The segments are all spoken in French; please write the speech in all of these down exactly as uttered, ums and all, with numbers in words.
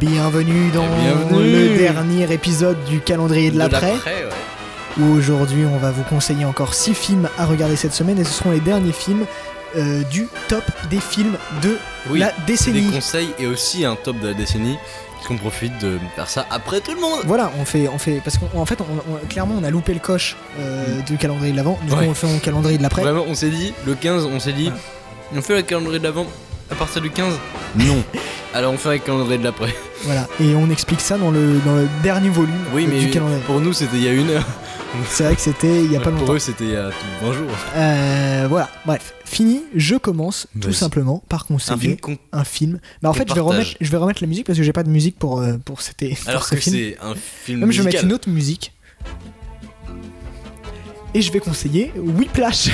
Bienvenue dans Bienvenue. le dernier épisode du calendrier de, de l'après, l'après ouais. où aujourd'hui on va vous conseiller encore six films à regarder cette semaine et ce seront les derniers films euh, du top des films de Oui, la c'est décennie. des conseils et aussi un top de la décennie, qu'on profite de faire ça après tout le monde. Voilà, on fait, on fait, parce qu'en fait, on, on- clairement, on a loupé le coche euh, du calendrier de l'avant. Du coup, Ouais. on le fait en calendrier de l'après. Vraiment, on s'est dit, le quinze, on s'est dit, Voilà. on fait le calendrier de l'avant à partir du quinze. Non. Alors on fait le calendrier de l'après. Voilà, et on explique ça dans le dans le dernier volume Oui, euh, mais du calendrier. pour nous c'était il y a une heure. C'est vrai que c'était il y a pas pour longtemps. eux c'était il y a vingt jours. Euh, voilà, bref, fini. Je commence tout Vas-y. simplement par Un conseiller film con. un film. Bah en qu'on fait, je vais partage. remettre, je vais remettre la musique parce que j'ai pas de musique pour euh, pour cet pour Alors ce que film. c'est un film Même je vais musical. mettre une autre musique. Et je vais conseiller Whiplash.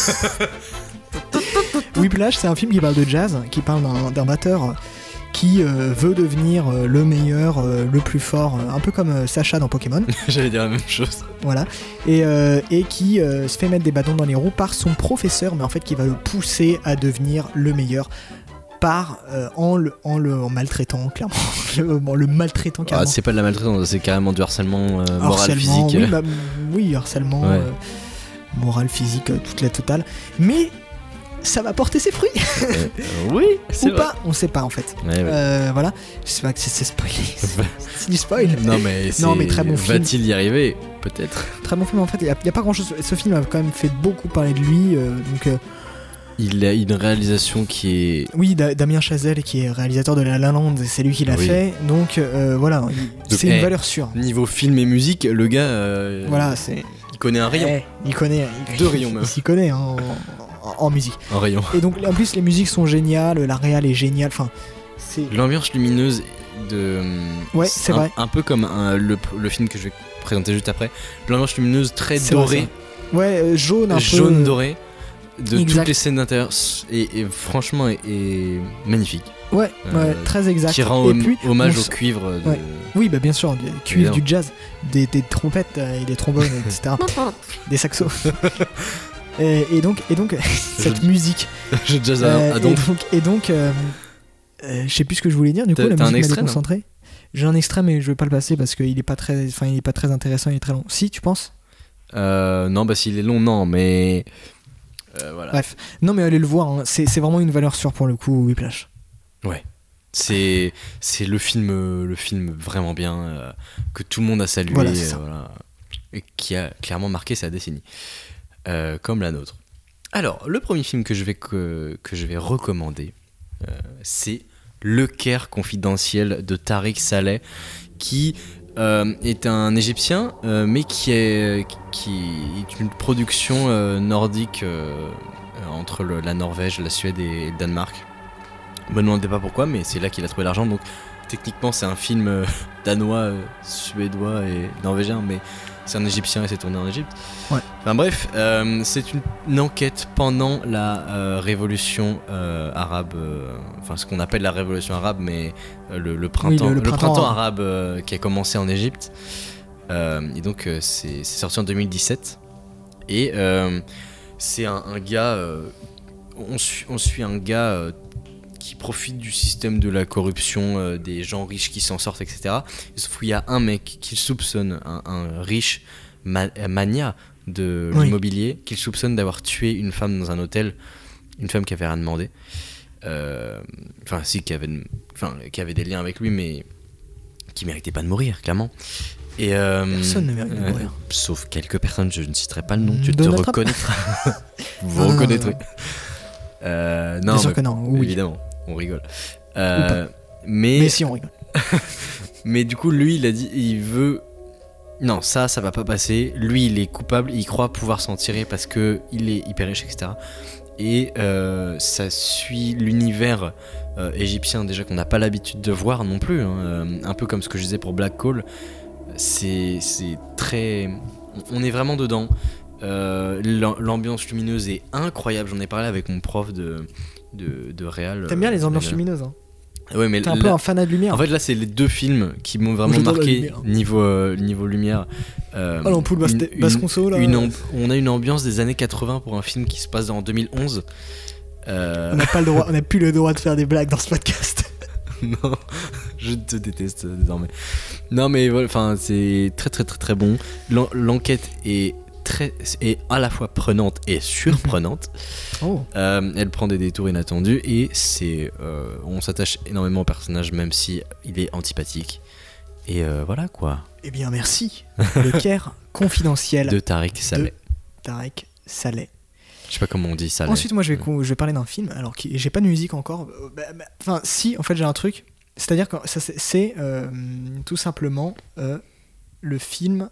Whiplash, c'est un film qui parle de jazz, qui parle d'un, d'un batteur qui euh, veut devenir euh, le meilleur, euh, le plus fort, euh, un peu comme euh, Sacha dans Pokémon, J'allais dire la même chose. voilà, et, euh, et qui euh, se fait mettre des bâtons dans les roues par son professeur, mais en fait qui va le pousser à devenir le meilleur par euh, en, le, en le en maltraitant clairement, le, bon, le maltraitant Ah, carrément. c'est pas de la maltraitance, c'est carrément du harcèlement euh, moral, Harcèlement, physique. oui, bah, oui, harcèlement, Ouais. euh, moral, physique, euh, toute la totale. Mais ça va porter ses fruits Euh, euh, oui, c'est ou vrai. pas, on sait pas en fait. Ouais, ouais. Euh, voilà, je sais pas que c'est, c'est spoilé, c'est, c'est du spoil. Non mais, c'est... Non, mais très bon film. Va-t-il y arriver? Peut-être. Très bon film en fait. Il y, a- il y a pas grand chose. Ce film a quand même fait beaucoup parler de lui. euh, donc euh, Il a une réalisation qui est... oui, Da- Damien Chazelle qui est réalisateur de La La Land, c'est lui qui l'a Oui. fait. Donc euh, voilà, il- c'est eh, une valeur sûre. Niveau film et musique, le gars, euh, Voilà, c'est. il connaît un rayon. Eh, il connaît. Il, Deux rayons même. Il s'y connaît hein, en, en- en musique. Un rayon. Et donc en plus les musiques sont géniales, la réal est géniale, enfin c'est L'ambiance lumineuse de... Ouais, c'est un, vrai. Un peu comme un- le, le film que je vais présenter juste après. L'ambiance lumineuse très C'est vrai, dorée, ouais euh, jaune un jaune peu. doré, de Exact. toutes les scènes d'intérieur. Et, et franchement, est, est magnifique. Ouais, Euh, ouais, très exact. Qui rend Et hom- puis, hommage on au s- cuivre de... Ouais. Oui, bah bien sûr, du cuivre, Évidemment. du jazz, des, des trompettes euh, et des trombones, et cetera. Des saxos. et, et donc, et donc cette Je- musique. Je jazz à, euh, à et donc. donc, et donc euh, euh, je sais plus ce que je voulais dire. Du coup, T'as- la t'as un musique m'a extrait, non déconcentré. J'ai un extrait, mais je vais pas le passer parce qu'il est pas très, enfin, il est pas très intéressant, il est très long. Si, tu penses? Euh, non, bah s'il est long, non, mais... euh, voilà. Bref, non, mais allez le voir. hein. C'est, c'est vraiment une valeur sûre pour le coup, Whiplash. Ouais. C'est, c'est le film, euh, le film vraiment bien euh, que tout le monde a salué, Voilà, c'est ça. euh, voilà, et qui a clairement marqué sa décennie, euh, comme la nôtre. Alors, le premier film que je vais que, que je vais recommander, euh, c'est Le Caire confidentiel de Tariq Saleh, qui euh, est un Égyptien, euh, mais qui est qui est une production euh, nordique euh, entre le- la Norvège, la Suède et le Danemark. Me demandez pas pourquoi, mais c'est là qu'il a trouvé l'argent. Donc techniquement, c'est un film euh, danois, euh, suédois et norvégien, mais c'est un Égyptien et c'est tourné en Égypte. Ouais. Enfin bref, euh, c'est une, une enquête pendant la euh, révolution euh, arabe, euh, enfin ce qu'on appelle la révolution arabe, mais euh, le, le printemps, le- le printemps arabe euh, qui a commencé en Égypte. Euh, et donc euh, c'est, c'est sorti en deux mille dix-sept. Et euh, c'est un, un gars, euh, on, suit, on suit un gars euh, qui profite du système de la corruption, euh, des gens riches qui s'en sortent, et cetera. Sauf qu'il y a un mec qu'il soupçonne, un, un riche ma- mania de Oui. l'immobilier, qu'il soupçonne d'avoir tué une femme dans un hôtel, une femme qui avait rien demandé. Euh, Enfin, si, qui avait, enfin, qui avait des liens avec lui, mais qui méritait pas de mourir, clairement. Et euh, Personne ne mérite de euh, mourir. Sauf quelques personnes, je ne citerai pas le nom, tu Donald te Trump. reconnaîtras. Vous Non, non, non, reconnaîtrez. non. Euh, non, Bien sûr mais- que non, oui. évidemment, on rigole. Euh, mais, Mais si on rigole. mais du coup, lui, il a dit, il veut. Non, ça, ça va pas passer. Lui, il est coupable, il croit pouvoir s'en tirer parce que il est hyper riche, et cetera. Et euh, ça suit l'univers euh, égyptien déjà qu'on n'a pas l'habitude de voir non plus. Hein. Euh, un peu comme ce que je disais pour Black Call. C'est, c'est très. On est vraiment dedans. Euh, l'am- l'ambiance lumineuse est incroyable. J'en ai parlé avec mon prof de, de, de réal. T'aimes bien les ambiances euh, lumineuses, hein. Ouais, mais T'es un là- peu un fanat de lumière. en fait, là, c'est les deux films qui m'ont vraiment J'adore la marqué lumière. niveau, euh, niveau lumière. Euh, Ah, l'ampoule basse, une- basse une- conso, là. une amb- on a une ambiance des années quatre-vingts pour un film qui se passe en deux mille onze. Euh, On n'a pas le droit, on n'a plus le droit de faire des blagues dans ce podcast. Non, je te déteste désormais. Non, mais voilà, enfin, c'est très très très très bon. L'en- L'enquête est très, est à la fois prenante et surprenante. Oh. Euh, elle prend des détours inattendus et c'est, euh, on s'attache énormément au personnage, même si il est antipathique. Et euh, voilà quoi. Eh bien, merci. Le Caire confidentiel De Tarek Saleh. de Tarek Saleh. Je sais pas comment on dit Saleh. Ensuite, moi, je vais, co- je vais parler d'un film. Alors, qui, j'ai pas de musique encore. Euh, bah, bah, Enfin, si, en fait, j'ai un truc. C'est-à-dire que ça, c'est, c'est euh, tout simplement euh, le film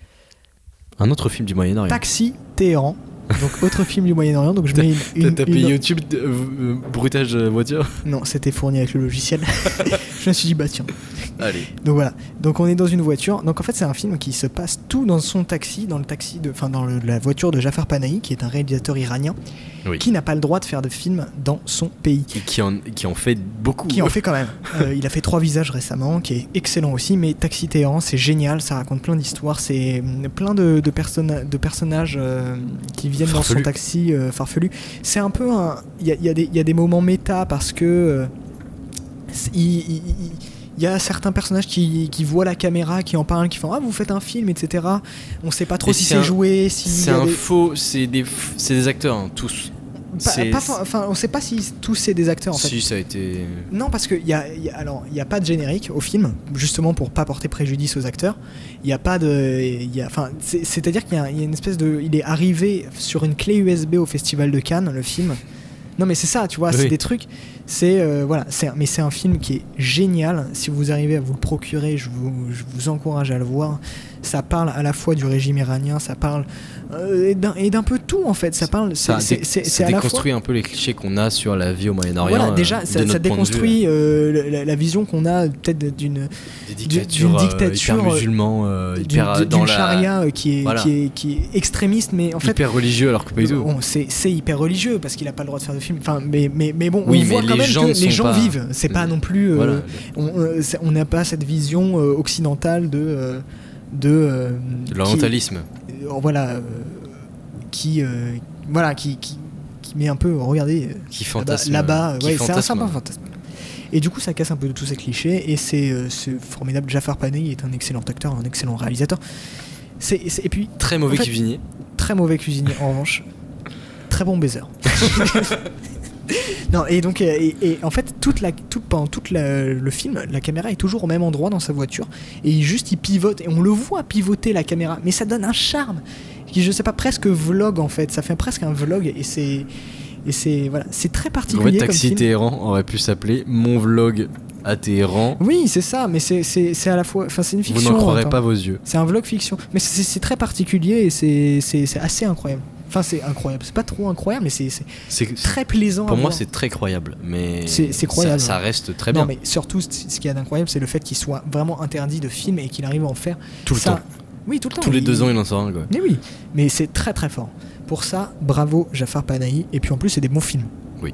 Un autre film du Moyen-Orient. Taxi Téhéran. Donc, autre film du Moyen-Orient. Donc, je mets une. T'as une- tapé une- YouTube de- euh, bruitage de voiture. Non, c'était fourni avec le logiciel. Je me suis dit, bah tiens. Allez. Donc voilà. Donc on est dans une voiture. Donc en fait, c'est un film qui se passe tout dans son taxi, dans le taxi de, enfin dans le- la voiture de Jafar Panahi, qui est un réalisateur iranien, Oui. qui n'a pas le droit de faire de film dans son pays. Qui, qui en, qui en fait beaucoup. Qui en fait quand même. Euh, il a fait Trois visages récemment, qui est excellent aussi. Mais Taxi Téhéran, c'est génial. Ça raconte plein d'histoires. C'est hum, plein de, de, personna- de personnages euh, qui viennent Farfelu. dans son taxi euh, farfelu. C'est un peu un. Il y a, il y a des- il y a des moments méta parce que euh, c'est- il- il- il- il y a certains personnages qui, qui voient la caméra, qui en parlent, qui font ah vous faites un film, et cetera. On sait pas trop Et si c'est c'est un- joué, si C'est il y a un des- faux. C'est des, f- c'est des acteurs, hein, tous. pas, c'est- pas for- enfin on sait pas si tous c'est des acteurs en fait. Si, ça a été. Non, parce que il y a, il y a- alors il y a pas de générique au film, justement pour pas porter préjudice aux acteurs. Il y a pas de, il y a, enfin c'est- c'est-à-dire qu'il y a, il y a une espèce de, il est arrivé sur une clé U S B au Festival de Cannes, le film. Non mais c'est ça, tu vois, Oui. c'est des trucs, c'est euh, voilà, c'est, mais c'est un film qui est génial. Si vous arrivez à vous le procurer, je vous, je vous encourage à le voir. Ça parle à la fois du régime iranien, ça parle euh, et, d'un, et d'un peu tout en fait. Ça parle, Ça, c'est, dé- c'est, c'est, ça c'est à la fois. déconstruit un peu les clichés qu'on a sur la vie au Moyen-Orient. Voilà, déjà, euh, ça, de ça notre point de vue, déconstruit euh, la, la vision qu'on a peut-être d'une, des d'une dictatures, euh, dictature, hyper musulmans, euh, d'une, hyper euh, dans d'une la charia euh, qui est, Voilà. qui, est, qui est extrémiste, mais en fait, hyper religieux alors que pas du tout. bon, c'est, c'est hyper religieux parce qu'il a pas le droit de faire de film. Enfin, mais, mais, mais bon, Oui, on mais voit quand les même gens que ne les sont gens pas- vivent. C'est pas non plus. euh, Voilà. on euh, c'est- on n'a pas cette vision euh, occidentale de. euh, de, euh, De qui- l'orientalisme. euh, voilà. euh, qui. euh, voilà, qui, qui, qui met un peu. Regardez. euh, Qui Là-bas, fantasme. là-bas, qui ouais, c'est un fantasme. sympa fantasme. Et du coup, ça casse un peu de tous ces clichés. Et c'est, euh, c'est formidable. Jafar Panahi est un excellent acteur, un excellent réalisateur. C'est, c'est- et puis, Très mauvais En fait- cuisinier. très mauvais cuisinier en revanche. Très bon baiser. Non, et donc, euh, et, et en fait, toute la, tout, pendant tout le film, la caméra est toujours au même endroit dans sa voiture. Et il, juste, il pivote. Et on le voit pivoter la caméra. Mais ça donne un charme. Qui, je sais pas, presque vlog en fait. Ça fait presque un vlog. Et c'est. Et c'est, voilà, c'est très En particulier fait, comme Taxi film. Téhéran aurait pu s'appeler Mon vlog à Téhéran. Oui, c'est ça, mais c'est, c'est, c'est à la fois. Enfin, c'est une Vous fiction. n'en croirez attends. pas vos yeux. C'est un vlog fiction. Mais c'est, c'est très particulier et c'est, c'est, c'est assez incroyable. Enfin, c'est incroyable. C'est pas trop incroyable, mais c'est, c'est C'est très plaisant Pour à moi, voir. c'est très croyable, mais C'est- c'est croyable. Ça, ça reste très Non, bien mais surtout, c- ce qu'il y a d'incroyable, c'est le fait qu'il soit vraiment interdit de film et qu'il arrive à en faire. tout le ça- temps. Oui, tout le temps. Tous les Il- deux ans, il en sort un quoi. Mais oui, mais c'est très très fort. Pour ça, bravo Jafar Panahi. Et puis en plus, c'est des bons films. Oui.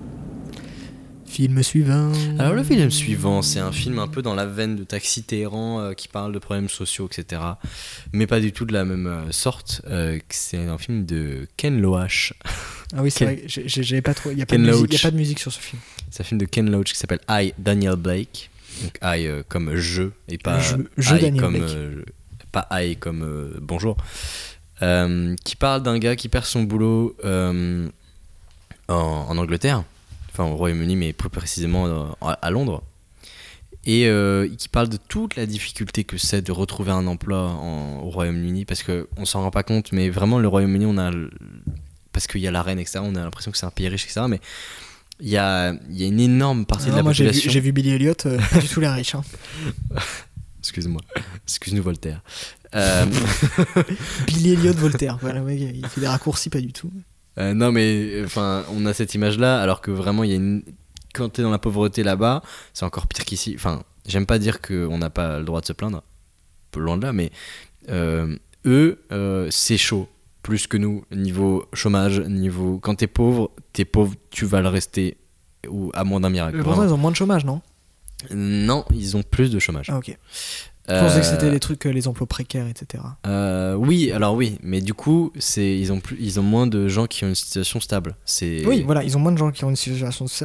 Film suivant. Alors le film suivant, c'est un film un peu dans la veine de Taxi Téhéran euh, qui parle de problèmes sociaux, et cetera. Mais pas du tout de la même euh, sorte. Euh, c'est un film de Ken Loach. Ah oui, c'est Ken- vrai. j'ai- j'ai- J'avais pas trop. Il y a pas Ken de musique. Loach. Il y a pas de musique sur ce film. C'est un film de Ken Loach qui s'appelle I, Daniel Blake. Donc I euh, comme je et pas Je- je, I Daniel comme Blake. euh, pas I comme euh, bonjour. Euh, qui parle d'un gars qui perd son boulot euh, en, en Angleterre, enfin au Royaume-Uni, mais plus précisément euh, à, à Londres, et euh, qui parle de toute la difficulté que c'est de retrouver un emploi en- au Royaume-Uni, parce que on s'en rend pas compte, mais vraiment le Royaume-Uni, on a le- parce qu'il y a la reine, et cetera. On a l'impression que c'est un pays riche, et cetera. Mais il y a, il y a une énorme partie Ah, de la moi, j'ai vu, population. j'ai vu Billy Elliot, euh, pas du tout les riches. Hein. Excuse-moi, excuse-nous Voltaire. Euh, Billy Elliot, Voltaire. Voilà, ouais, il fait des raccourcis, pas du tout. Euh, non mais enfin on a cette image là alors que vraiment il y a une quand t'es dans la pauvreté là-bas c'est encore pire qu'ici, enfin j'aime pas dire qu'on n'a pas le droit de se plaindre, peu loin de là, mais euh, eux euh, c'est chaud plus que nous niveau chômage, niveau quand t'es pauvre t'es pauvre tu vas le rester ou à moins d'un miracle. Mais pourtant, vraiment. ils ont moins de chômage, non? Non, ils ont plus de chômage. Ah, ok. Je Euh, pensais que c'était les trucs, euh, les emplois précaires, et cetera. euh, oui, alors oui, mais du coup, c'est ils ont plus, ils ont moins de gens qui ont une situation stable. C'est Oui, voilà, ils ont moins de gens qui ont une situation sta-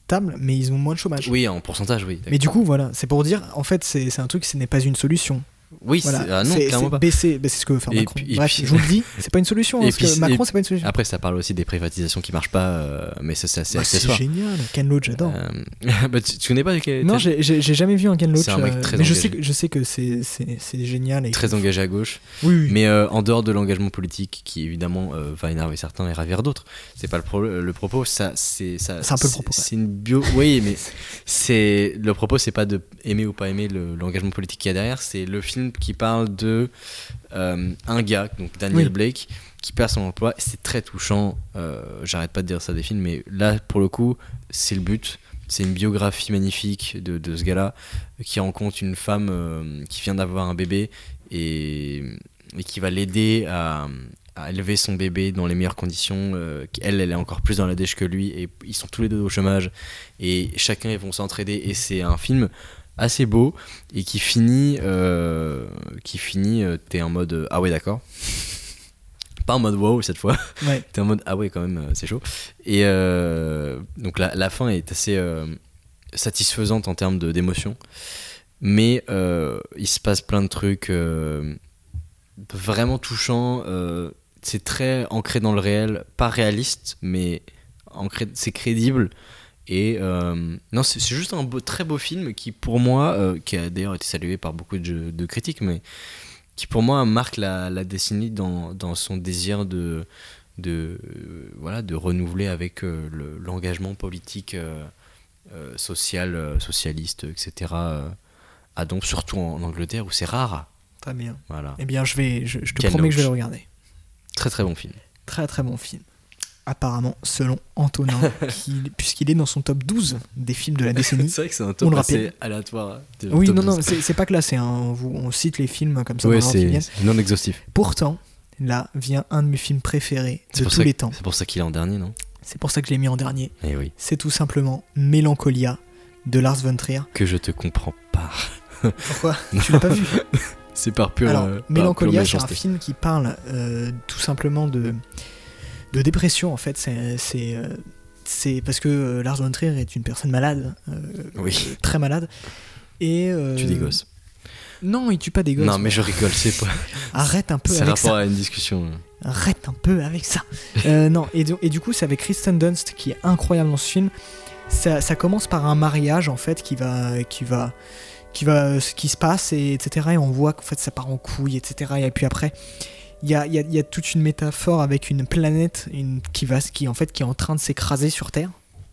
stable, mais ils ont moins de chômage. Oui, en pourcentage, oui. Mais du coup, voilà, c'est pour dire, en fait, c'est, c'est un truc, ce n'est pas une solution. Oui, voilà. c'est, ah non, c'est, clairement c'est pas. baisser, bah, c'est ce que veut faire Et Macron. puis- et Bref, puis- je vous le dis, c'est pas une solution. Et Parce puis- que Macron, et- c'est pas une solution. Après, ça parle aussi des privatisations qui marchent pas, euh, mais ça, c'est assez Bah, c'est accessoire. génial, Ken Loach, j'adore. Euh, bah, tu, tu connais pas quel- Non, t'es- j'ai, j'ai, j'ai jamais vu un Ken Loach, C'est un mec euh, très mais je engagé. sais que, je sais que c'est, c'est, c'est génial. Et très engagé à gauche. Oui, oui. Mais euh, en dehors de l'engagement politique, qui évidemment euh, va énerver certains et ravir d'autres, c'est pas le, pro- le propos. Ça, c'est, ça, C'est un peu le propos, C'est, ouais. c'est une bio. Oui, mais c'est le propos, c'est pas de aimer ou pas aimer le- l'engagement politique qu'il y a derrière. C'est le film qui parle de euh, un gars, donc Daniel Oui. Blake, qui perd son emploi. C'est très touchant. Euh, j'arrête pas de dire ça des films, mais là, pour le coup, c'est le but. C'est une biographie magnifique de, de ce gars-là qui rencontre une femme euh, qui vient d'avoir un bébé et, et qui va l'aider à, à élever son bébé dans les meilleures conditions. Euh, elle, elle est encore plus dans la dèche que lui et ils sont tous les deux au chômage et chacun ils vont s'entraider et c'est un film assez beau et qui finit, euh, qui finit euh, t'es en mode euh, ah ouais d'accord. Pas en mode wow cette fois. Ouais. T'es en mode ah ouais quand même euh, c'est chaud et euh, donc la, la fin est assez euh, satisfaisante en termes de, d'émotion mais euh, il se passe plein de trucs euh, vraiment touchants euh, c'est très ancré dans le réel pas réaliste mais ancré, c'est crédible et euh, non c'est, c'est juste un beau, très beau film qui pour moi euh, qui a d'ailleurs été salué par beaucoup de, de critiques mais qui pour moi marque la, la décennie dans, dans son désir de, de, euh, voilà, de renouveler avec euh, le, l'engagement politique, euh, euh, social, euh, socialiste, et cetera. Euh, à donc surtout en, en Angleterre où c'est rare. Très bien. Voilà. Eh bien, je, vais, je, je te Ken promets que je vais Loach. le regarder. Très très bon film. Très très bon film. Apparemment, selon Antonin, qui, puisqu'il est dans son top douze des films de la décennie. C'est vrai que c'est un On top le assez rappelle. aléatoire. de- Oui, top non, non, douze. c'est, c'est pas classé. Hein. On, vous- on cite les films comme ça Ouais, dans l'ordre qui c'est, viennent. c'est non exhaustif. Pourtant, là vient un de mes films préférés C'est de pour tous ça les que- temps. C'est pour ça qu'il est en dernier, non C'est pour ça que je l'ai mis en dernier. Eh oui. C'est tout simplement Mélancolia de Lars von Trier. Que je te comprends pas. Pourquoi Tu l'as pas vu C'est par pure. Alors, euh, par Mélancolia, pure c'est un méchanceté. film qui parle euh, tout simplement de, de dépression, en fait. C'est, c'est, euh, c'est parce que euh, Lars von Trier est une personne malade, euh, Oui. euh, très malade. Et, euh, Tu des gosses. Non, il tue pas des gosses. Non, mais je rigole, c'est pas. Arrête un peu C'est avec rapport ça. à une discussion. Arrête un peu avec ça. Euh, non, et du, et du coup, c'est avec Kristen Dunst qui est incroyable dans ce film. Ça, ça commence par un mariage en fait qui va, qui va, qui va, ce qui se passe et etc. Et on voit qu'en fait ça part en couille, et cetera. Et puis après, il y a, il y a- il y a toute une métaphore avec une planète, une, qui va, qui en fait qui est en train de s'écraser sur Terre.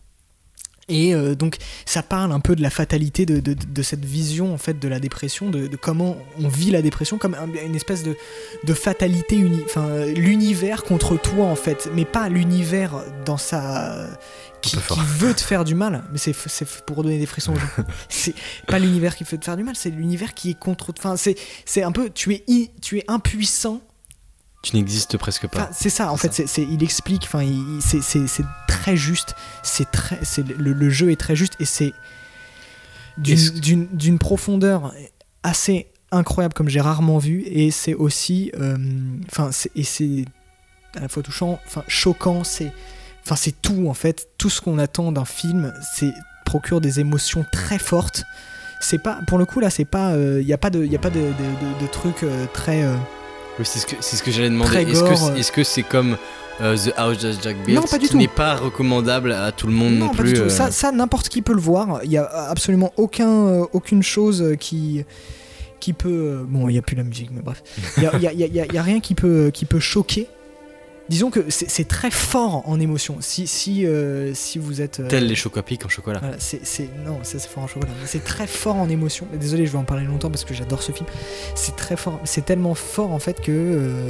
Et euh, donc ça parle un peu de la fatalité de, de, de cette vision en fait de la dépression, de, de comment on vit la dépression comme un- une espèce de, de fatalité, uni, enfin euh, l'univers contre toi en fait, mais pas l'univers dans sa qui, Un peu fort. qui veut te faire du mal, mais c'est, c'est pour donner des frissons aux gens. C'est pas l'univers qui veut te faire du mal, c'est l'univers qui est contre. Enfin c'est c'est un peu tu es i- tu es impuissant. Tu n'existes presque pas. Enfin, c'est ça, en C'est fait, c'est, c'est- il explique, enfin, il- il- c'est, c'est- c'est très juste, c'est très, c'est, le, le jeu est très juste et c'est d'une, Est-ce- d'une, d'une profondeur assez incroyable comme j'ai rarement vu et c'est aussi, euh, enfin, c'est, et c'est à la fois touchant, enfin, choquant, c'est, enfin, c'est tout en fait, tout ce qu'on attend d'un film, c'est procure des émotions très fortes. C'est pas, pour le coup là, c'est pas, il y a pas de, y a pas de, de, de, de trucs euh, très euh, Oui, c'est ce que, c'est ce que j'allais demander. Très Est-ce que, gore, c'est- euh. est-ce que c'est comme euh, The House That Jack Built, Non, pas du qui tout. n'est pas recommandable à tout le monde non, pas plus du tout. euh, Ça, ça, n'importe qui peut le voir. Il y a absolument aucun, euh, aucune chose qui, qui peut. euh, bon, il n'y a plus la musique, mais bref. Il y a, il y a- il y a- il y a- il y a rien qui peut, qui peut choquer. Disons que c'est, c'est très fort en émotion. Si, si, euh, si vous êtes. euh, Tels les chocs à pic en chocolat. voilà, c'est, c'est- non, ça c'est fort en chocolat. Mais c'est très fort en émotion. Désolé, je vais en parler longtemps parce que j'adore ce film. C'est très fort. C'est tellement fort en fait que. euh,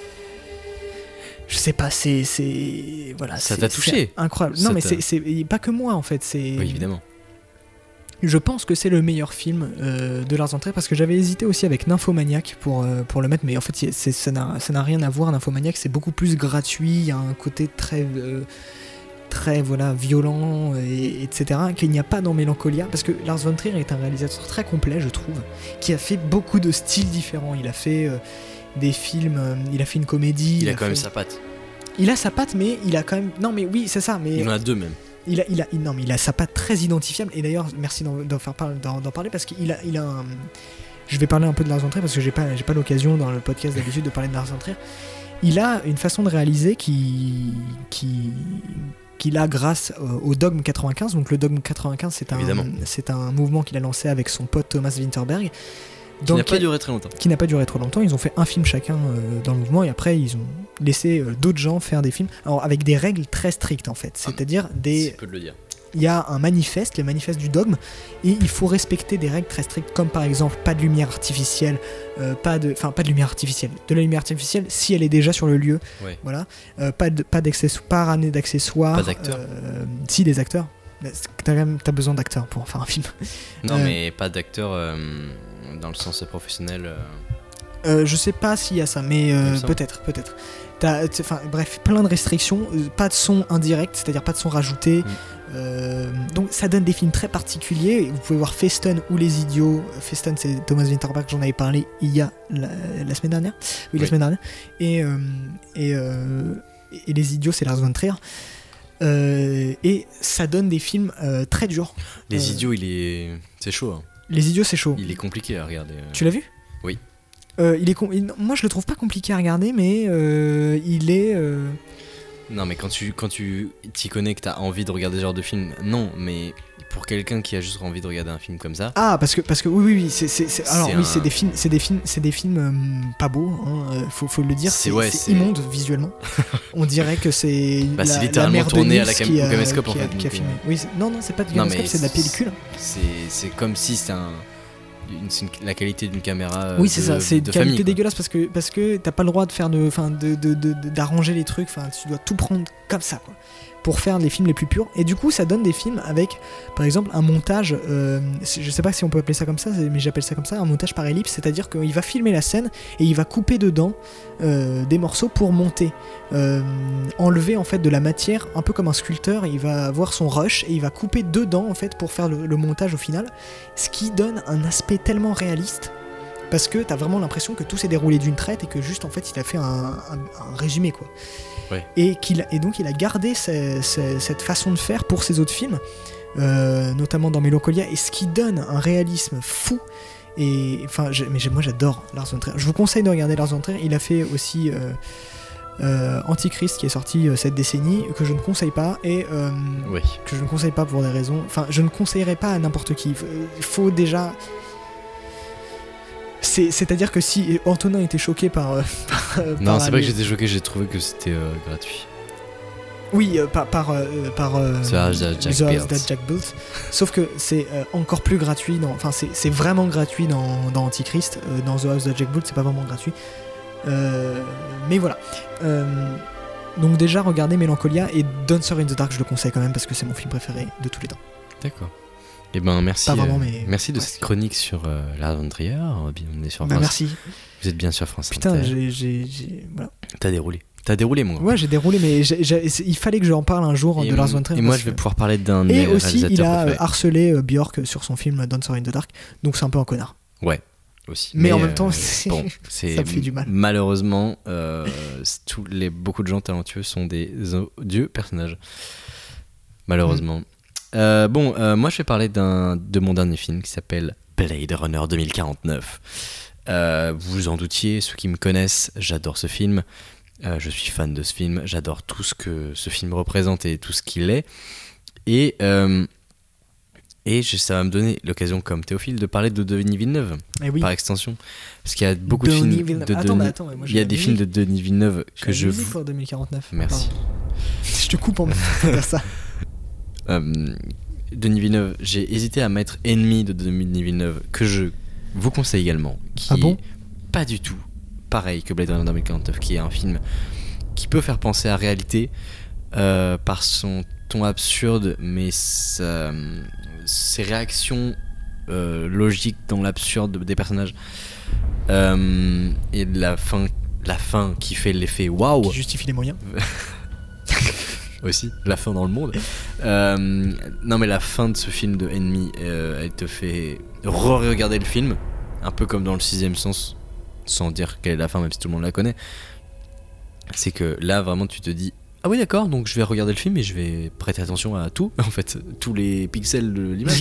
je sais pas, c'est. c'est voilà, Ça c'est- t'a c'est touché. Incroyable. Ça non, mais t'a- c'est, c'est pas que moi en fait. C'est, Oui, évidemment. je pense que c'est le meilleur film euh, de Lars von Trier parce que j'avais hésité aussi avec Nymphomaniac pour, euh, pour le mettre, mais en fait c'est- c'est- ça n'a ça n'a rien à voir. Nymphomaniac, c'est beaucoup plus gratuit, il y a un côté très, euh, très voilà, violent, et, etc. qu'il n'y a pas dans Mélancolia parce que Lars von Trier est un réalisateur très complet, je trouve, qui a fait beaucoup de styles différents. Il a fait euh, des films, euh, il a fait une comédie. Il, a quand fait- même sa patte. Il a sa patte, mais il a quand même. Non, mais oui, c'est ça, mais. Il en a deux même. il a, il a, il, non, mais il a sa patte très identifiable. Et d'ailleurs, merci d'en, d'en, faire par, d'en, d'en parler parce qu'il a, il a un. Je vais parler un peu de Lars von Trier parce que j'ai pas, j'ai pas l'occasion dans le podcast d'habitude de parler de Lars von Trier. Il a une façon de réaliser qui, qui, qu'il a grâce au Dogme quatre-vingt-quinze. Donc le Dogme quatre-vingt-quinze, c'est un, c'est un mouvement qu'il a lancé avec son pote Thomas Winterberg. Qui n'a pas duré très longtemps. Qui n'a pas duré trop longtemps. Ils ont fait un film chacun euh, dans le mouvement et après ils ont laissé euh, d'autres gens faire des films. Alors avec des règles très strictes en fait. C'est-à-dire des. C'est peu de le dire. Il y a un manifeste, le manifeste du dogme, et il faut respecter des règles très strictes, comme par exemple pas de lumière artificielle, euh, pas de, enfin pas de lumière artificielle, de la lumière artificielle si elle est déjà sur le lieu, ouais. voilà, euh, pas de, pas d'accessoires, pas ramener d'accessoires, pas d'acteurs, euh, si des acteurs, t'as quand même, t'as besoin d'acteurs pour faire un film. Non euh, mais pas d'acteurs euh, dans le sens professionnel. Euh... Euh, je sais pas s'il y a ça, mais euh, peut-être, peut-être. Enfin bref, plein de restrictions, euh, pas de son indirect, c'est-à-dire pas de son rajouté. Mm. Euh, donc ça donne des films très particuliers. Vous pouvez voir Festen ou Les Idiots. Festen, c'est Thomas Winterberg, j'en avais parlé il y a la, la semaine dernière. Oui, oui, la semaine dernière. Et, euh, et, euh, et Les Idiots, c'est Lars von Trier. Euh, et ça donne des films euh, très durs. Les euh, Idiots, il est, c'est chaud. Hein. Les Idiots, c'est chaud. Il est compliqué à regarder. Tu l'as vu ? Oui. Euh, il est com- il... Moi, je le trouve pas compliqué à regarder, mais euh, il est. Euh... Non, mais quand tu quand tu t'y connais que t'as envie de regarder ce genre de film, non, mais pour quelqu'un qui a juste envie de regarder un film comme ça. Ah, parce que parce que oui oui oui, c'est c'est, c'est alors c'est oui, un... c'est des films, c'est des films, c'est des films euh, pas beaux, hein, faut faut le dire. C'est, c'est, ouais, c'est c'est... immonde visuellement. On dirait que c'est. Bah, la, c'est littéralement tourné à la cam- qui a, au caméscope qui en a, fait. Qui a filmé. Oui, c'est... non non, c'est pas du caméscope, c'est de la pellicule. C'est c'est comme si c'était un. Une, c'est une, la qualité d'une caméra. Oui, c'est de, ça, c'est une qualité famille, dégueulasse parce que, parce que t'as pas le droit de faire de, fin, de, de, de, de, d'arranger les trucs, tu dois tout prendre comme ça, quoi, pour faire les films les plus purs. Et du coup, ça donne des films avec, par exemple, un montage, euh, je sais pas si on peut appeler ça comme ça, mais j'appelle ça comme ça, un montage par ellipse, c'est-à-dire qu'il va filmer la scène et il va couper dedans euh, des morceaux pour monter, euh, enlever en fait de la matière, un peu comme un sculpteur, il va avoir son rush et il va couper dedans en fait pour faire le, le montage au final, ce qui donne un aspect tellement réaliste. Parce que t'as vraiment l'impression que tout s'est déroulé d'une traite et que juste en fait il a fait un, un, un résumé quoi. Ouais. Et, qu'il, et donc il a gardé ce, ce, cette façon de faire pour ses autres films, euh, notamment dans Mélancolia, et ce qui donne un réalisme fou. Et enfin, mais moi j'adore Lars von Trier. Je vous conseille de regarder Lars von Trier. Il a fait aussi euh, euh, Antichrist qui est sorti euh, cette décennie, que je ne conseille pas et euh, oui. que je ne conseille pas pour des raisons. Enfin, je ne conseillerais pas à n'importe qui. Il faut déjà. C'est, c'est-à-dire que si Antonin était choqué par... Euh, par non, par c'est les... pas que j'étais choqué, j'ai trouvé que c'était euh, gratuit. Oui, euh, par... par, euh, par euh, The House That Jack, Jack, Jack Built. Sauf que c'est euh, encore plus gratuit, dans... enfin c'est, c'est vraiment gratuit dans, dans Antichrist. Euh, dans The House That Jack Built, c'est pas vraiment gratuit. Euh, mais voilà. Euh, donc déjà, regardez Mélancolia et Dancer in the Dark, je le conseille quand même parce que c'est mon film préféré de tous les temps. D'accord. Eh ben merci, vraiment, euh, mais... merci de ouais, cette c'est... chronique sur euh, Lars von Trier. On est sur bah, France. Merci. Vous êtes bien sur France Putain, Inter. j'ai, j'ai, j'ai... Voilà. T'as déroulé. T'as déroulé, moi. Ouais, j'ai déroulé, mais j'ai, j'ai, il fallait que j'en parle un jour et de Lars von Trier. Et moi, je vais que... pouvoir parler d'un de et mes aussi, il a préférés. harcelé euh, Björk sur son film Dancer in the Dark, donc c'est un peu un connard. Ouais. Aussi. Mais, mais en euh, même temps, c'est... Bon, c'est ça me fait du mal. Malheureusement, euh, tous les, beaucoup de gens talentueux sont des odieux personnages. Malheureusement. Mm. Euh, bon, euh, moi je vais parler d'un, de mon dernier film qui s'appelle Blade Runner deux mille quarante-neuf. Euh, vous vous en doutiez, ceux qui me connaissent, j'adore ce film. Euh, je suis fan de ce film. J'adore tout ce que ce film représente et tout ce qu'il est. Et... Euh, Et ça va me donner l'occasion, comme Théophile, de parler de Denis Villeneuve, oui. par extension. Parce qu'il y a beaucoup Denis de films Villeneuve. de attends, Denis... attends, moi, il y a des musique. films de Denis Villeneuve que je... musique pour deux mille quarante-neuf. Merci. Pardon. Je te coupe en même temps de ça. euh, Denis Villeneuve, j'ai hésité à mettre Ennemi de Denis Villeneuve, que je vous conseille également. Qui ah bon est pas du tout pareil que Blade Runner deux mille quarante-neuf, qui est un film qui peut faire penser à la réalité euh, par son ton absurde, mais ça... ses réactions euh, logiques dans l'absurde des personnages euh, et de la fin, la fin qui fait l'effet waouh, qui justifie les moyens aussi, la fin dans le monde. Euh, non mais la fin de ce film de Ennemi, euh, elle te fait re-regarder le film, un peu comme dans le Sixième Sens, sans dire quelle est la fin, même si tout le monde la connaît. C'est que là vraiment tu te dis Ah oui, d'accord, donc je vais regarder le film et je vais prêter attention à tout, en fait, tous les pixels de l'image.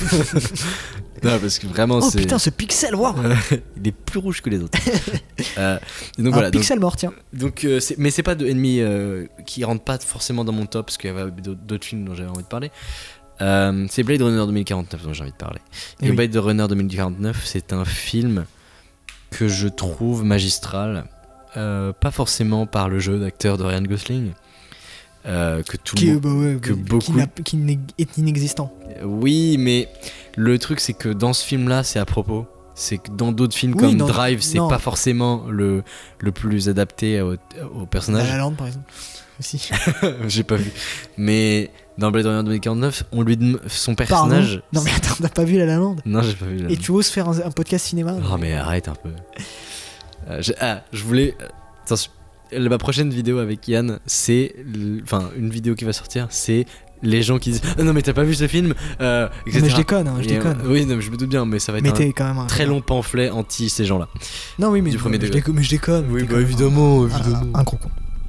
Non, parce que vraiment, oh c'est. putain, ce pixel, waouh. Il est plus rouge que les autres. euh, et donc Un voilà. pixel donc, mort, tiens. donc, euh, c'est, mais c'est pas de ennemis euh, qui rentrent pas forcément dans mon top, parce qu'il y avait d'autres, d'autres films dont j'avais envie de parler. Euh, c'est Blade Runner deux mille quarante-neuf dont j'ai envie de parler. Et, Et oui. Blade Runner deux mille quarante-neuf, c'est un film que je trouve magistral, euh, pas forcément par le jeu d'acteur de Ryan Gosling, euh, que tout Qui, le monde. bah ouais, que qui beaucoup- n'a- qui n'est- est inexistant. Oui, mais le truc c'est que dans ce film-là, c'est à propos. C'est que dans d'autres films Oui, comme dans- Drive, c'est non. pas forcément le, le plus adapté au, au La personnage. La Land, par exemple. Aussi. J'ai pas vu. Mais dans Blade Runner deux mille quarante-neuf, on lui dem- son Pardon. personnage. Non mais attends, t'as pas vu La La Land? Non, j'ai pas vu. là. Et tu oses faire un, un podcast cinéma? Oh mais arrête un peu. Euh, j'ai- ah, je voulais. Attention, ma prochaine vidéo avec Yann, c'est, l- enfin une vidéo qui va sortir, c'est les gens qui disent ah non mais t'as pas vu ce film, euh, et Non, cetera. mais je déconne, hein, je Et, euh, déconne. oui, non, mais je me doute bien, mais ça va être Mais un t'es quand même un très long pamphlet anti ces gens-là. Non oui mais, du premier mais je degré. déconne, mais je déconne. Oui, t'es bah, quand même évidemment, un, évidemment. Un, un gros con.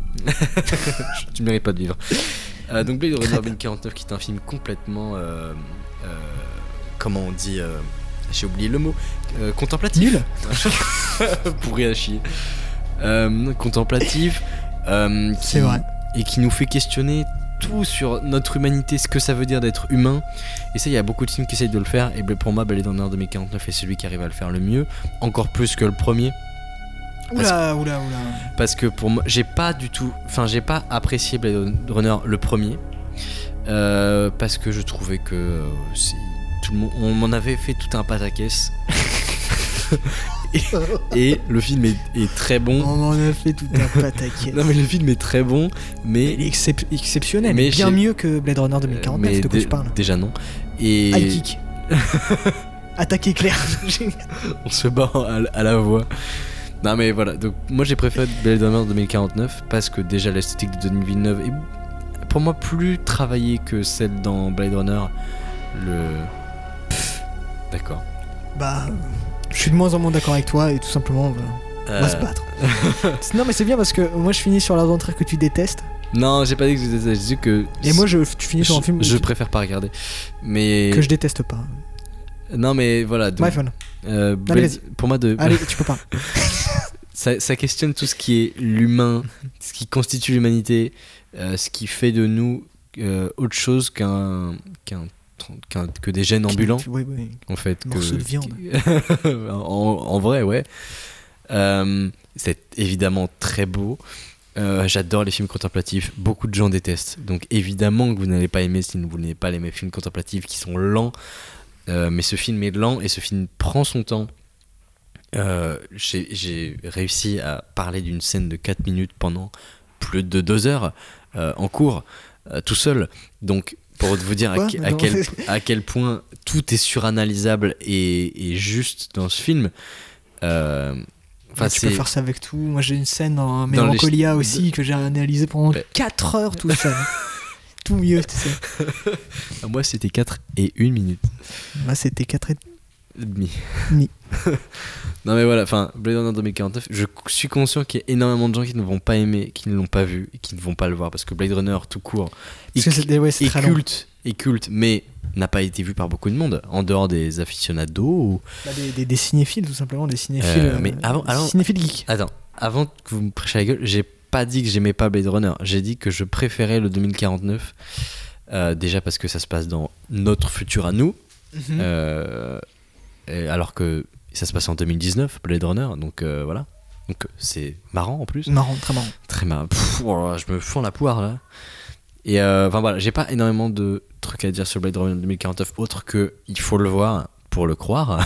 Tu mérites pas de vivre. Euh, donc Blade Runner deux mille quarante-neuf, qui est un film complètement, euh, euh, comment on dit, euh, j'ai oublié le mot, euh, contemplatif. Nul. Pourri à chier. Euh, contemplatif. euh, qui- C'est vrai. Et qui nous fait questionner tout sur notre humanité, ce que ça veut dire d'être humain. Et ça, il y a beaucoup de films qui essayent de le faire. Et pour moi, Blade Runner deux mille quarante-neuf est celui qui arrive à le faire le mieux, encore plus que le premier. Oula, oula, oula. Parce que pour moi, j'ai pas du tout, enfin, j'ai pas apprécié Blade Runner le premier, euh, parce que je trouvais que euh, c'est, tout le monde, on m'en avait fait tout un pataquès. et, et le film est, est très bon. On en a fait tout un pataquès. Non mais le film est très bon, mais Il est excep- exceptionnel, Mais bien j'ai- mieux que Blade Runner deux mille quarante-neuf, mais de quoi dé- tu parles? déjà non. Et High kick. Attaque éclair. on se bat à, à la voix. Non mais voilà, donc moi j'ai préféré Blade Runner deux mille quarante-neuf parce que déjà l'esthétique de Denis Villeneuve est pour moi plus travaillée que celle dans Blade Runner. Le... Pff, d'accord. Bah, je suis de moins en moins d'accord avec toi et tout simplement, bah, on va se Euh, battre. Non mais c'est bien parce que moi je finis sur l'aventure que tu détestes Non, j'ai pas dit que je détestais, j'ai dit que... et moi je, tu finis sur un je, film je que- préfère pas regarder. Mais... que je déteste pas. Non mais voilà, donc, Bref, voilà. euh, Blade- vas-y. pour moi de... Allez, tu peux pas. Ça, ça questionne tout ce qui est l'humain, ce qui constitue l'humanité, euh, ce qui fait de nous euh, autre chose qu'un, qu'un, qu'un- que des gènes ambulants, Oui, oui. en fait. Morceau que, de viande. en, en vrai, ouais. Euh, c'est évidemment très beau. Euh, j'adore les films contemplatifs. Beaucoup de gens détestent. Donc évidemment que vous n'allez pas aimer si vous n'aimez pas les films contemplatifs qui sont lents. Euh, mais ce film est lent et ce film prend son temps. Euh, j'ai, j'ai réussi à parler d'une scène de quatre minutes pendant plus de deux heures euh, en cours, euh, tout seul. Donc, pour vous dire à, Quoi que- à Non. quel, à quel point tout est suranalysable et, et juste dans ce film. Euh, enfin, Ouais, tu c'est... peux faire ça avec tout. Moi j'ai une scène dans Dans Mélancolia les- aussi que j'ai analysé pendant Ouais. quatre heures tout seul. Tout mieux, tu sais. Moi, c'était quatre et une minute. Moi c'était quatre et Demi. demi. Non mais voilà, enfin Blade Runner deux mille quarante-neuf, je suis conscient qu'il y a énormément de gens qui ne vont pas aimer, qui ne l'ont pas vu et qui ne vont pas le voir parce que Blade Runner tout court est, Parce que c'est ouais, c'est est très long. culte, est culte, mais n'a pas été vu par beaucoup de monde en dehors des aficionados. Ou... Bah, des, des, des cinéphiles tout simplement, des cinéphiles. Euh, mais avant- alors- cinéphiles geeks. Attends, avant que vous me prêchiez la gueule, j'ai pas dit que j'aimais pas Blade Runner, j'ai dit que je préférais le deux mille quarante-neuf, euh, déjà parce que ça se passe dans notre futur à nous. Mhm. Euh, et alors que ça se passe en deux mille dix-neuf, Blade Runner, donc euh, voilà. Donc c'est marrant en plus. Marrant, très marrant. Très marrant. Pff, oh là là, je me fonds la poire là. Et euh, enfin voilà, j'ai pas énormément de trucs à dire sur Blade Runner deux mille quarante-neuf autre que il faut le voir pour le croire.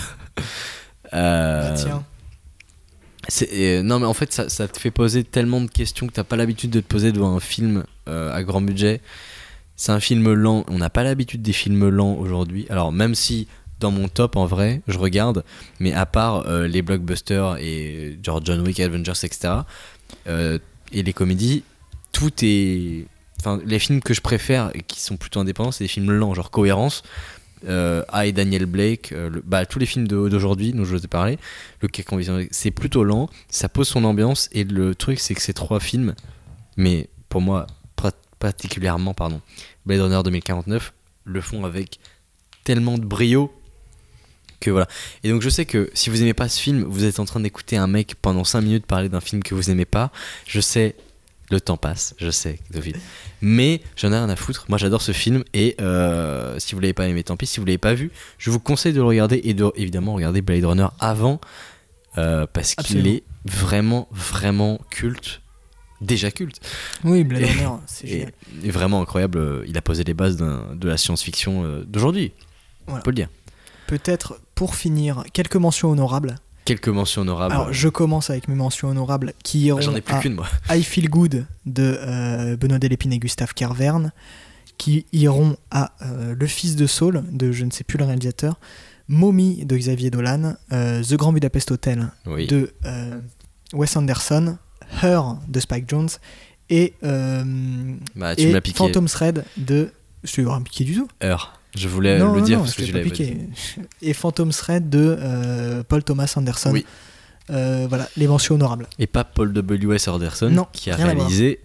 euh, Ah, tiens. c'est, et, non mais en fait ça, ça te fait poser tellement de questions que t'as pas l'habitude de te poser devant un film euh, à grand budget. C'est un film lent, on n'a pas l'habitude des films lents aujourd'hui. Alors même si dans mon top en vrai, je regarde, mais à part euh, les blockbusters et genre John Wick, Avengers, et cetera. Euh, et les comédies, tout est... Enfin, les films que je préfère et qui sont plutôt indépendants, c'est des films lents, genre Cohérence, euh, I, Daniel Blake, euh, le, bah, tous les films de, d'aujourd'hui dont je vous ai parlé, le Quai Convivial, c'est plutôt lent, ça pose son ambiance, et le truc c'est que ces trois films, mais pour moi particulièrement pardon, Blade Runner deux mille quarante-neuf le font avec tellement de brio que voilà. Et donc je sais que si vous aimez pas ce film, vous êtes en train d'écouter un mec pendant cinq minutes parler d'un film que vous aimez pas. Je sais, le temps passe, je sais, David. Mais j'en ai rien à foutre. Moi j'adore ce film et euh, si vous l'avez pas aimé, tant pis. Si vous l'avez pas vu, je vous conseille de le regarder et de évidemment regarder Blade Runner avant euh, parce Absolument. qu'il est vraiment, vraiment culte. Déjà culte. Oui, Blade Et- Runner, c'est Et, génial. et vraiment incroyable. Il a posé les bases d'un- de la science-fiction euh, d'aujourd'hui. Voilà. On peut le dire. Peut-être pour finir, quelques mentions honorables. Quelques mentions honorables. Alors, je commence avec mes mentions honorables qui iront Ah, J'en ai plus à qu'une moi. I Feel Good de euh, Benoît Delépine et Gustave Kervern, qui iront à euh, Le Fils de Saul de je ne sais plus le réalisateur, Mommy de Xavier Dolan, euh, The Grand Budapest Hotel Oui. de euh, Wes Anderson, Her de Spike Jonze et, euh, Bah, tu me et l'as piqué. Phantom Thread de... Je te l'ai pas piqué du tout. Heure. Je voulais non, le non, dire non, parce je que l'ai tu pas l'avais piqué. dit. Et Phantom Thread de euh, Paul Thomas Anderson. Oui. Euh, voilà, les mentions honorables. Et pas Paul W S. Anderson Non, qui a rien à voir. réalisé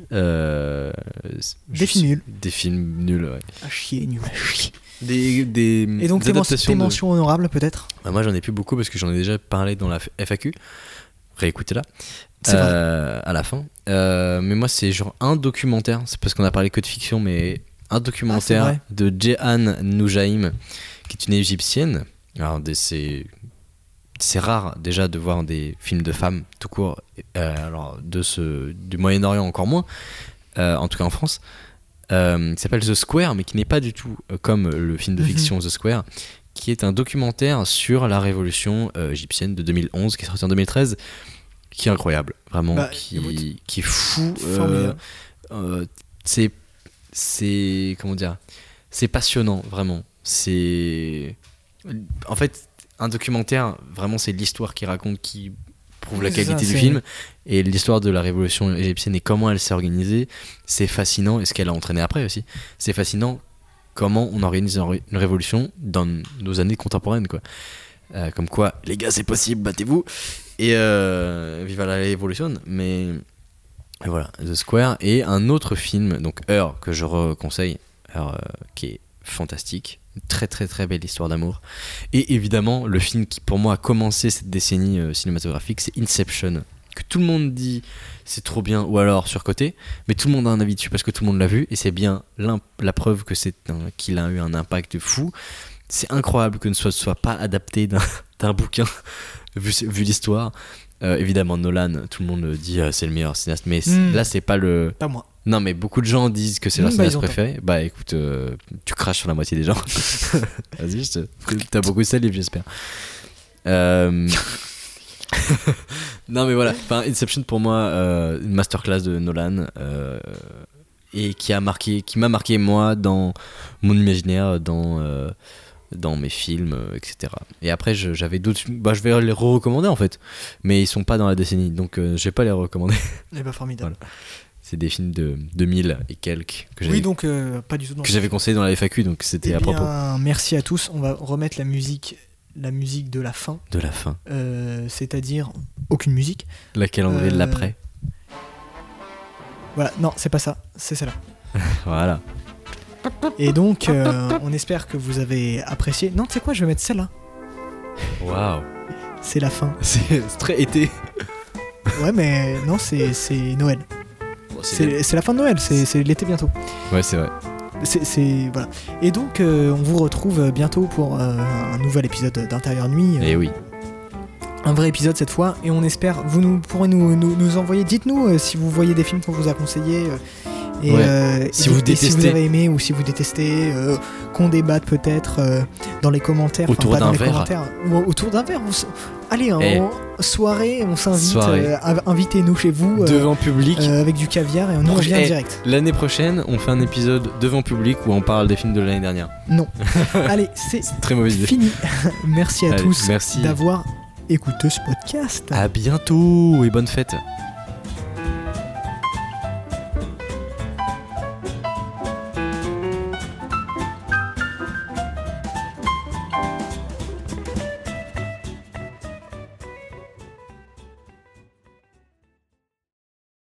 euh, Des films nuls. Des films nuls, ouais. À chier, nul à chier. Des, des, Et donc des tes, men- adaptations tes de- mentions honorables peut-être. Bah, moi j'en ai plus beaucoup parce que j'en ai déjà parlé dans la F A Q. Réécoutez-la. C'est vrai. Euh, à la fin. Euh, mais moi c'est genre un documentaire, c'est parce qu'on a parlé que de fiction, mais un documentaire Ah, de Jehan Noujaim, qui est une égyptienne. Alors des- c'est c'est rare déjà de voir des films de femmes tout court, euh, alors de ce du Moyen-Orient encore moins, euh, en tout cas en France. Euh, qui s'appelle The Square, mais qui n'est pas du tout euh, comme le film de Mhm. fiction The Square, qui est un documentaire sur la révolution euh, égyptienne de deux mille onze, qui est sorti en deux mille treize, qui est incroyable, vraiment, Bah, qui, écoute, qui est fou. euh, Formidable. euh, c'est, c'est, comment dire, c'est passionnant, vraiment. C'est, en fait, un documentaire, vraiment, c'est l'histoire qui raconte, qui prouve la Oui, c'est qualité ça, du c'est- film, et l'histoire de la révolution égyptienne et comment elle s'est organisée. C'est fascinant, et ce qu'elle a entraîné après aussi. C'est fascinant comment on organise une ré- une révolution dans nos années contemporaines, quoi. Euh, comme quoi, les gars, c'est possible, battez-vous. Et euh, viva la révolution. Mais et voilà, The Square. Et un autre film, donc Heure, que je reconseille, Heure, euh, qui est fantastique. Une très très très belle histoire d'amour. Et évidemment, le film qui pour moi a commencé cette décennie euh, cinématographique, c'est Inception. Que tout le monde dit c'est trop bien ou alors surcoté, mais tout le monde a un avis dessus parce que tout le monde l'a vu. Et c'est bien l'imp- la preuve que c'est un- qu'il a eu un impact fou. C'est incroyable que ce ne soit, soit pas adapté d'un, d'un bouquin, vu, vu l'histoire. Euh, évidemment, Nolan, tout le monde dit euh, c'est le meilleur cinéaste, mais c'est- Mm. là, c'est pas le. Pas moi. Non, mais beaucoup de gens disent que c'est leur Mm, bah, cinéaste ils ont préféré. Bah écoute, euh, tu craches sur la moitié des gens. Vas-y, je te... t'as beaucoup de salive, j'espère. Euh... non, mais voilà. Enfin, Inception, pour moi, euh, une masterclass de Nolan. Euh, et qui, a marqué, qui m'a marqué, moi, dans mon imaginaire, dans. Euh, dans mes films, euh, et cetera. Et après, je, j'avais d'autres films. Bah, je vais les re-recommander en fait. Mais ils sont pas dans la décennie, donc euh, je vais pas les recommander. Eh ben formidable. C'est des films de deux mille et quelques que j'avais, Oui, donc euh, pas du tout dans que j'avais conseillé dans la F A Q, donc c'était Eh à propos bien, merci à tous. On va remettre la musique, la musique de la fin, de la fin. euh, c'est-à-dire aucune musique. La calendrier de Euh, l'après. Voilà, non, c'est pas ça, c'est celle-là. Voilà. Et donc, euh, on espère que vous avez apprécié. Non, tu sais quoi, je vais mettre celle-là. Waouh. C'est la fin. C'est, c'est très été. Ouais, mais non, c'est, c'est Noël. Bon, C'est, c'est la fin de Noël, c'est, c'est l'été bientôt. Ouais, c'est vrai. C'est, c'est- voilà. Et donc, euh, on vous retrouve bientôt pour euh, un nouvel épisode d'Intérieur Nuit. euh, Et oui. Un vrai épisode cette fois. Et on espère, vous nous, pourrez nous, nous, nous envoyer, dites-nous euh, si vous voyez des films qu'on vous a conseillés. euh, et, Ouais. euh, Si et- vous et si vous détestez. avez aimé ou si vous détestez, euh, qu'on débatte peut-être euh, dans les commentaires. enfin, Autour pas dans d'un les verre. commentaires, ou autour d'un verre. on s- Allez, Eh. en soirée, on s'invite. Soirée. euh, inv- invitez-nous chez vous euh, Devant public. euh, avec du caviar et on nous revient Eh, direct. L'année prochaine, on fait un épisode devant public où on parle des films de l'année dernière. Non. Allez, c'est C'est une très mauvaise idée. fini. Merci à Allez, tous merci. d'avoir écouté ce podcast. À bientôt et bonne fête.